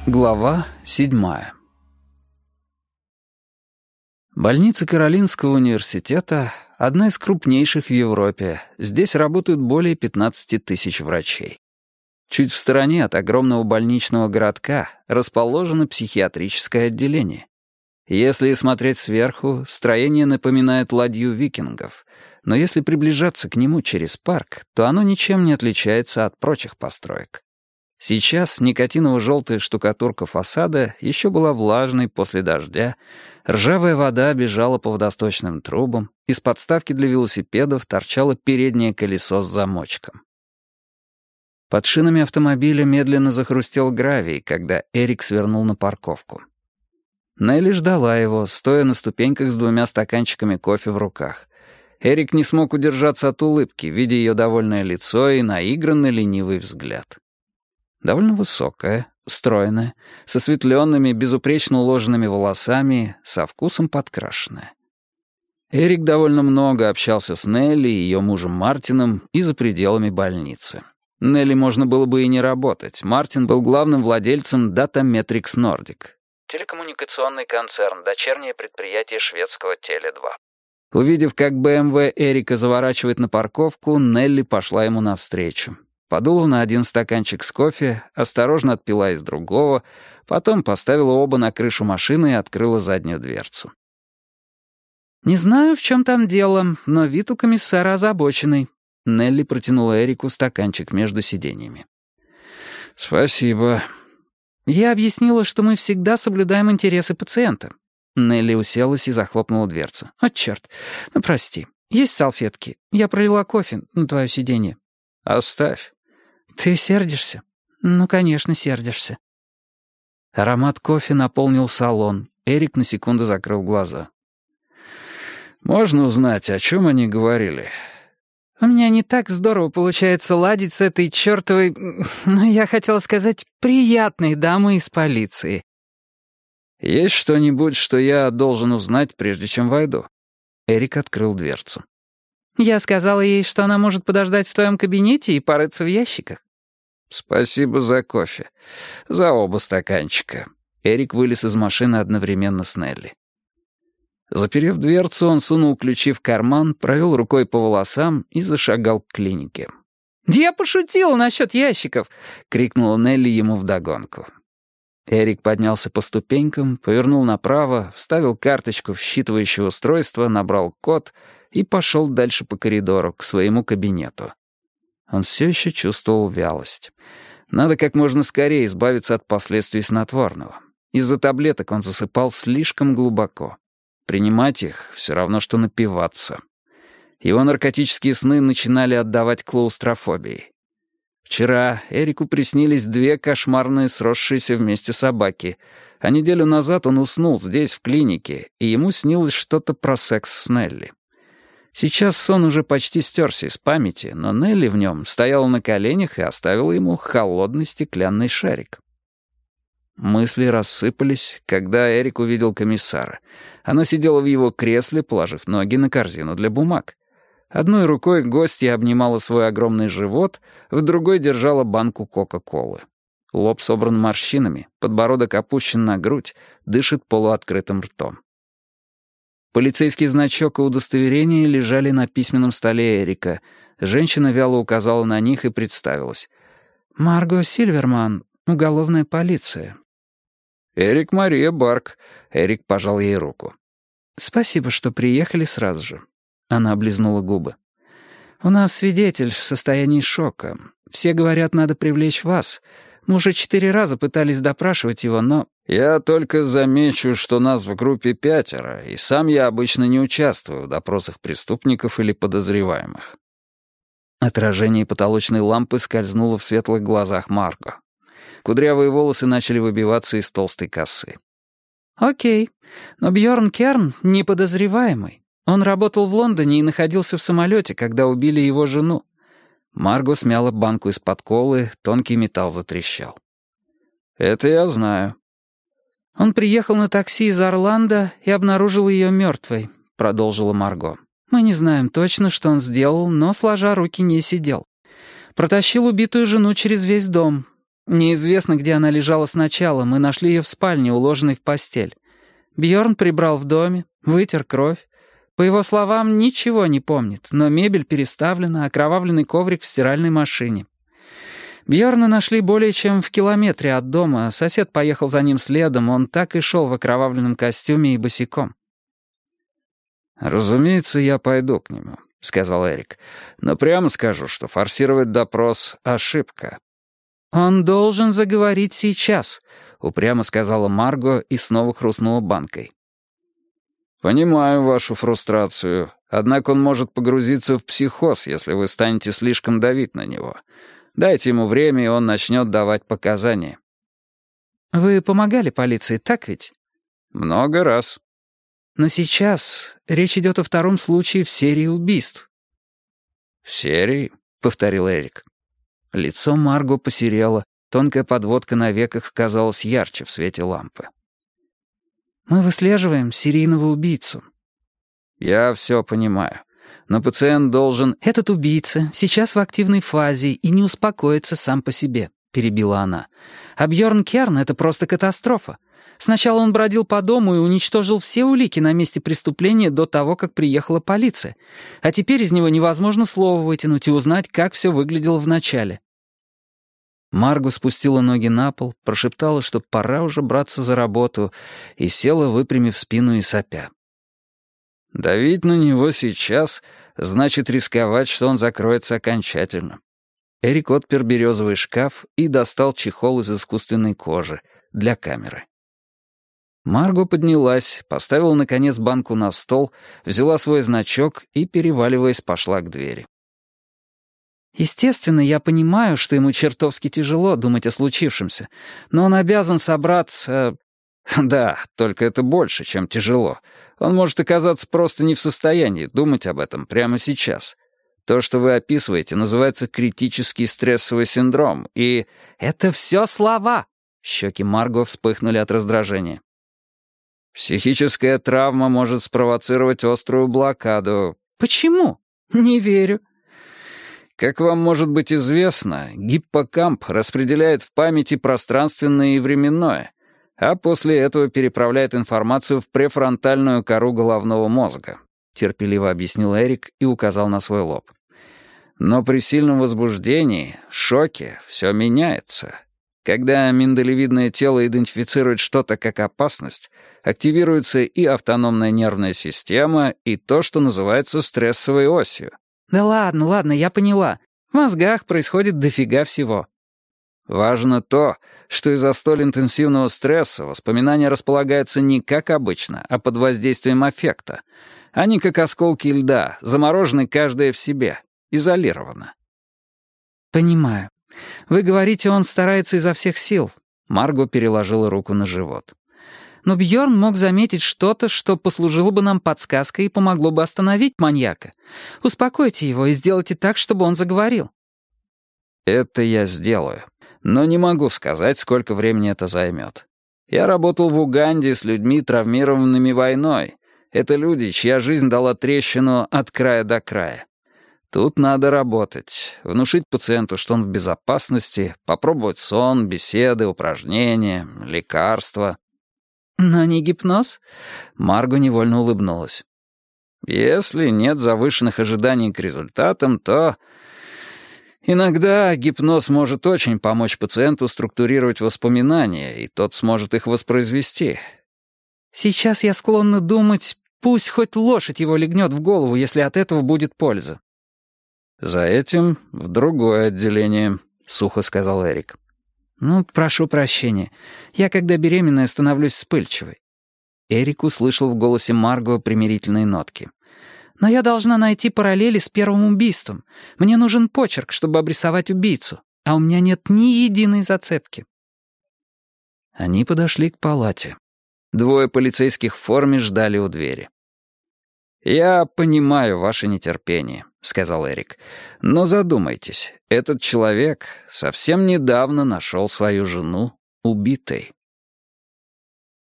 Глава 7. Больница Каролинского университета — одна из крупнейших в Европе. Здесь работают более 15 тысяч врачей. Чуть в стороне от огромного больничного городка расположено психиатрическое отделение. Если смотреть сверху, строение напоминает ладью викингов, но если приближаться к нему через парк, то оно ничем не отличается от прочих построек. Сейчас никотиново-желтая штукатурка фасада еще была влажной после дождя, ржавая вода бежала по водосточным трубам, из подставки для велосипедов торчало переднее колесо с замочком. Под шинами автомобиля медленно захрустел гравий, когда Эрик свернул на парковку. Нелли ждала его, стоя на ступеньках с 2 стаканчиками кофе в руках. Эрик не смог удержаться от улыбки, видя ее довольное лицо и наигранно ленивый взгляд. Довольно высокая, стройная, с осветленными, безупречно уложенными волосами, со вкусом подкрашенная. Эрик довольно много общался с Нелли и ее мужем Мартином и за пределами больницы. Нелли можно было бы и не работать. Мартин был главным владельцем Data Metrics Nordic. Телекоммуникационный концерн, дочернее предприятие шведского Теле2. Увидев, как БМВ Эрика заворачивает на парковку, Нелли пошла ему навстречу. Подула на один стаканчик с кофе, осторожно отпила из другого, потом поставила оба на крышу машины и открыла заднюю дверцу. «Не знаю, в чем там дело, но вид у комиссара озабоченный». Нелли протянула Эрику стаканчик между сиденьями. «Спасибо». «Я объяснила, что мы всегда соблюдаем интересы пациента». Нелли уселась и захлопнула дверцу. «О, черт. Ну, прости. Есть салфетки? Я пролила кофе на твое сиденье». «Оставь». «Ты сердишься?» «Ну, конечно, сердишься». Аромат кофе наполнил салон. Эрик на секунду закрыл глаза. «Можно узнать, о чем они говорили?» «У меня не так здорово получается ладить с этой чертовой, я хотела сказать, приятной дамой из полиции». «Есть что-нибудь, что я должен узнать, прежде чем войду?» Эрик открыл дверцу. «Я сказала ей, что она может подождать в твоем кабинете и порыться в ящиках». «Спасибо за кофе. За оба стаканчика». Эрик вылез из машины одновременно с Нелли. Заперев дверцу, он сунул ключи в карман, провел рукой по волосам и зашагал к клинике. «Я пошутила насчет ящиков!» — крикнула Нелли ему вдогонку. Эрик поднялся по ступенькам, повернул направо, вставил карточку в считывающее устройство, набрал код и пошел дальше по коридору, к своему кабинету. Он все еще чувствовал вялость. Надо как можно скорее избавиться от последствий снотворного. Из-за таблеток он засыпал слишком глубоко. Принимать их — все равно, что напиваться. Его наркотические сны начинали отдавать клаустрофобией. Вчера Эрику приснились 2 кошмарные сросшиеся вместе собаки, а неделю назад он уснул здесь, в клинике, и ему снилось что-то про секс с Нелли. Сейчас сон уже почти стерся из памяти, но Нелли в нем стояла на коленях и оставила ему холодный стеклянный шарик. Мысли рассыпались, когда Эрик увидел комиссара. Она сидела в его кресле, положив ноги на корзину для бумаг. Одной рукой гостья обнимала свой огромный живот, в другой держала банку Кока-Колы. Лоб собран морщинами, подбородок опущен на грудь, дышит полуоткрытым ртом. Полицейский значок и удостоверение лежали на письменном столе Эрика. Женщина вяло указала на них и представилась. «Марго Сильверман, уголовная полиция». «Эрик Мария Барк». Эрик пожал ей руку. «Спасибо, что приехали сразу же». Она облизнула губы. «У нас свидетель в состоянии шока. Все говорят, надо привлечь вас. Мы уже 4 раза пытались допрашивать его, но...» «Я только замечу, что нас в группе 5, и сам я обычно не участвую в допросах преступников или подозреваемых». Отражение потолочной лампы скользнуло в светлых глазах Марго. Кудрявые волосы начали выбиваться из толстой косы. «Окей, но Бьорн Керн не подозреваемый. Он работал в Лондоне и находился в самолете, когда убили его жену». Марго смяла банку из-под колы, тонкий металл затрещал. «Это я знаю». «Он приехал на такси из Орландо и обнаружил ее мертвой», — продолжила Марго. «Мы не знаем точно, что он сделал, но, сложа руки, не сидел. Протащил убитую жену через весь дом. Неизвестно, где она лежала сначала. Мы нашли ее в спальне, уложенной в постель. Бьорн прибрал в доме, вытер кровь. По его словам, ничего не помнит, но мебель переставлена, окровавленный коврик в стиральной машине. Бьорна нашли более чем в километре от дома. Сосед поехал за ним следом, он так и шел в окровавленном костюме и босиком. «Разумеется, я пойду к нему», — сказал Эрик. «Но прямо скажу, что форсировать допрос — ошибка». «Он должен заговорить сейчас», — упрямо сказала Марго и снова хрустнула банкой. «Понимаю вашу фрустрацию, однако он может погрузиться в психоз, если вы станете слишком давить на него. Дайте ему время, и он начнет давать показания». «Вы помогали полиции, так ведь?» «Много раз». «Но сейчас речь идет о втором случае в серии убийств». «В серии?» — повторил Эрик. Лицо Марго посерело, тонкая подводка на веках казалась ярче в свете лампы. «Мы выслеживаем серийного убийцу». «Я все понимаю, но пациент должен...» «Этот убийца сейчас в активной фазе и не успокоится сам по себе», — перебила она. «А Бьорн Керн — это просто катастрофа. Сначала он бродил по дому и уничтожил все улики на месте преступления до того, как приехала полиция. А теперь из него невозможно слова вытянуть и узнать, как все выглядело в начале». Марго спустила ноги на пол, прошептала, что пора уже браться за работу, и села, выпрямив спину и сопя. «Давить на него сейчас значит рисковать, что он закроется окончательно». Эрик отпер березовый шкаф и достал чехол из искусственной кожи для камеры. Марго поднялась, поставила, наконец, банку на стол, взяла свой значок и, переваливаясь, пошла к двери. «Естественно, я понимаю, что ему чертовски тяжело думать о случившемся, но он обязан собраться...» «Да, только это больше, чем тяжело. Он может оказаться просто не в состоянии думать об этом прямо сейчас. То, что вы описываете, называется критический стрессовый синдром, и...» «Это все слова!» Щеки Марго вспыхнули от раздражения. «Психическая травма может спровоцировать острую блокаду». «Почему? Не верю». Как вам может быть известно, гиппокамп распределяет в памяти пространственное и временное, а после этого переправляет информацию в префронтальную кору головного мозга», — терпеливо объяснил Эрик и указал на свой лоб. «Но при сильном возбуждении, шоке, все меняется. Когда миндалевидное тело идентифицирует что-то как опасность, активируется и автономная нервная система, и то, что называется стрессовой осью». «Да ладно, я поняла. В мозгах происходит дофига всего». «Важно то, что из-за столь интенсивного стресса воспоминания располагаются не как обычно, а под воздействием аффекта. Они как осколки льда, заморожены каждая в себе, изолировано». «Понимаю. Вы говорите, он старается изо всех сил». Марго переложила руку на живот. «Но Бьорн мог заметить что-то, что послужило бы нам подсказкой и помогло бы остановить маньяка. Успокойте его и сделайте так, чтобы он заговорил». «Это я сделаю, но не могу сказать, сколько времени это займет. Я работал в Уганде с людьми, травмированными войной. Это люди, чья жизнь дала трещину от края до края. Тут надо работать, внушить пациенту, что он в безопасности, попробовать сон, беседы, упражнения, лекарства». «Но не гипноз?» Марго невольно улыбнулась. «Если нет завышенных ожиданий к результатам, то иногда гипноз может очень помочь пациенту структурировать воспоминания, и тот сможет их воспроизвести». «Сейчас я склонна думать, пусть хоть лошадь его легнет в голову, если от этого будет польза». «За этим в другое отделение», — сухо сказал Эрик. «Ну, прошу прощения. Я, когда беременная, становлюсь вспыльчивой». Эрик услышал в голосе Марго примирительные нотки. «Но я должна найти параллели с первым убийством. Мне нужен почерк, чтобы обрисовать убийцу, а у меня нет ни единой зацепки». Они подошли к палате. Двое полицейских в форме ждали у двери. «Я понимаю ваше нетерпение», — сказал Эрик. «Но задумайтесь, этот человек совсем недавно нашел свою жену убитой».